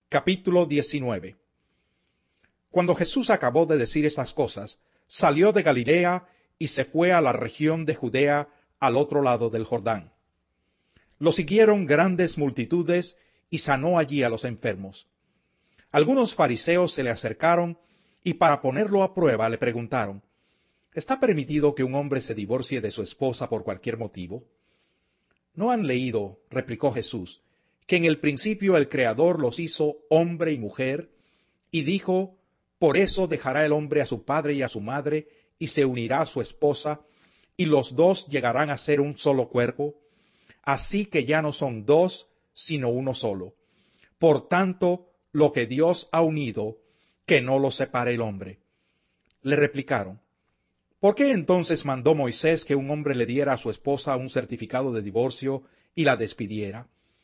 Capítulo 19. Cuando Jesús acabó de decir estas cosas, salió de Galilea y se fue a la región de Judea al otro lado del Jordán. Lo siguieron grandes multitudes y sanó allí a los enfermos. Algunos fariseos se le acercaron y para ponerlo a prueba le preguntaron: ¿Está permitido que un hombre se divorcie de su esposa por cualquier motivo? ¿No han leído, replicó Jesús, que en el principio el Creador los hizo hombre y mujer, y dijo: por eso dejará el hombre a su padre y a su madre, y se unirá a su esposa, y los dos llegarán a ser un solo cuerpo? Así que ya no son dos, sino uno solo. Por tanto, lo que Dios ha unido, que no lo separe el hombre. Le replicaron: ¿por qué entonces mandó Moisés que un hombre le diera a su esposa un certificado de divorcio y la despidiera?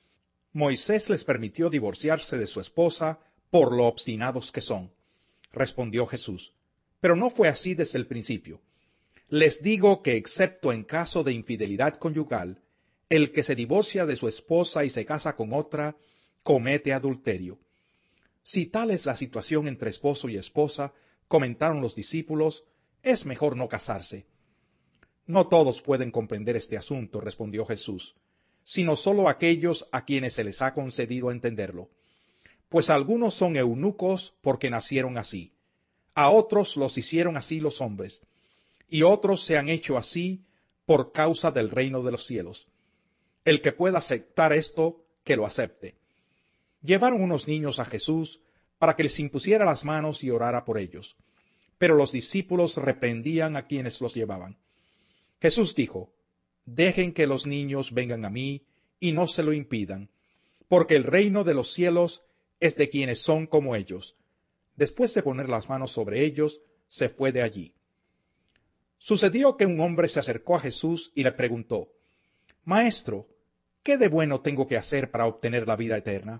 Moisés les permitió divorciarse de su esposa por lo obstinados que son, respondió Jesús. Pero no fue así desde el principio. Les digo que excepto en caso de infidelidad conyugal, el que se divorcia de su esposa y se casa con otra, comete adulterio. Si tal es la situación entre esposo y esposa, comentaron los discípulos, es mejor no casarse. No todos pueden comprender este asunto, respondió Jesús, sino sólo aquellos a quienes se les ha concedido entenderlo. Pues algunos son eunucos porque nacieron así, a otros los hicieron así los hombres, y otros se han hecho así por causa del reino de los cielos. El que pueda aceptar esto, que lo acepte. Llevaron unos niños a Jesús para que les impusiera las manos y orara por ellos. Pero los discípulos reprendían a quienes los llevaban. Jesús dijo: dejen que los niños vengan a mí, y no se lo impidan, porque el reino de los cielos es de quienes son como ellos. Después de poner las manos sobre ellos, se fue de allí. Sucedió que un hombre se acercó a Jesús y le preguntó: Maestro, ¿qué de bueno tengo que hacer para obtener la vida eterna?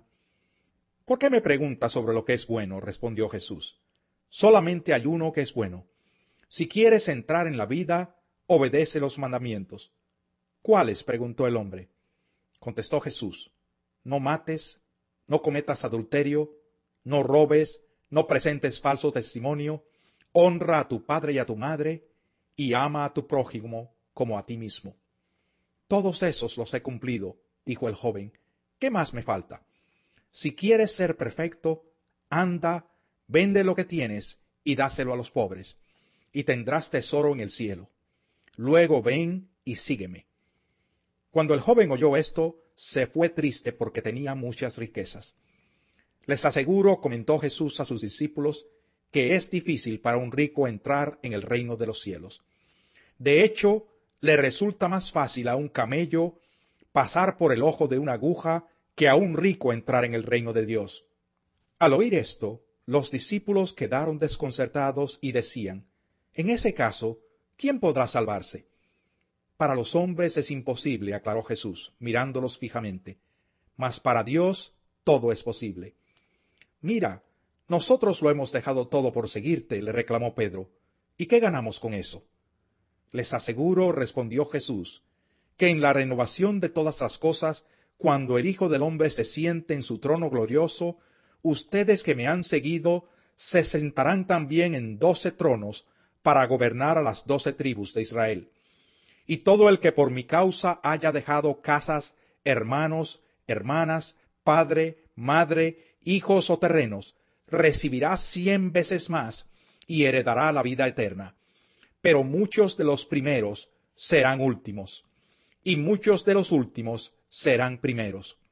¿Por qué me preguntas sobre lo que es bueno? Respondió Jesús. Solamente hay uno que es bueno. Si quieres entrar en la vida, obedece los mandamientos. ¿Cuáles? Preguntó el hombre. Contestó Jesús: no mates, no cometas adulterio, no robes, no presentes falso testimonio, honra a tu padre y a tu madre, y ama a tu prójimo como a ti mismo. Todos esos los he cumplido, dijo el joven. ¿Qué más me falta? Si quieres ser perfecto, anda, vende lo que tienes y dáselo a los pobres, y tendrás tesoro en el cielo. Luego ven y sígueme. Cuando el joven oyó esto, se fue triste porque tenía muchas riquezas. Les aseguro, comentó Jesús a sus discípulos, que es difícil para un rico entrar en el reino de los cielos. De hecho, le resulta más fácil a un camello pasar por el ojo de una aguja que a un rico entrar en el reino de Dios. Al oír esto, los discípulos quedaron desconcertados y decían: en ese caso, ¿quién podrá salvarse? Para los hombres es imposible, aclaró Jesús, mirándolos fijamente, mas para Dios todo es posible. Mira, nosotros lo hemos dejado todo por seguirte, le reclamó Pedro. ¿Y qué ganamos con eso? Les aseguro, respondió Jesús, que en la renovación de todas las cosas, cuando el Hijo del Hombre se siente en su trono glorioso, ustedes que me han seguido se sentarán también en 12 tronos para gobernar a las 12 tribus de Israel. Y todo el que por mi causa haya dejado casas, hermanos, hermanas, padre, madre, hijos o terrenos, recibirá 100 veces más y heredará la vida eterna. Pero muchos de los primeros serán últimos, y muchos de los últimos serán primeros.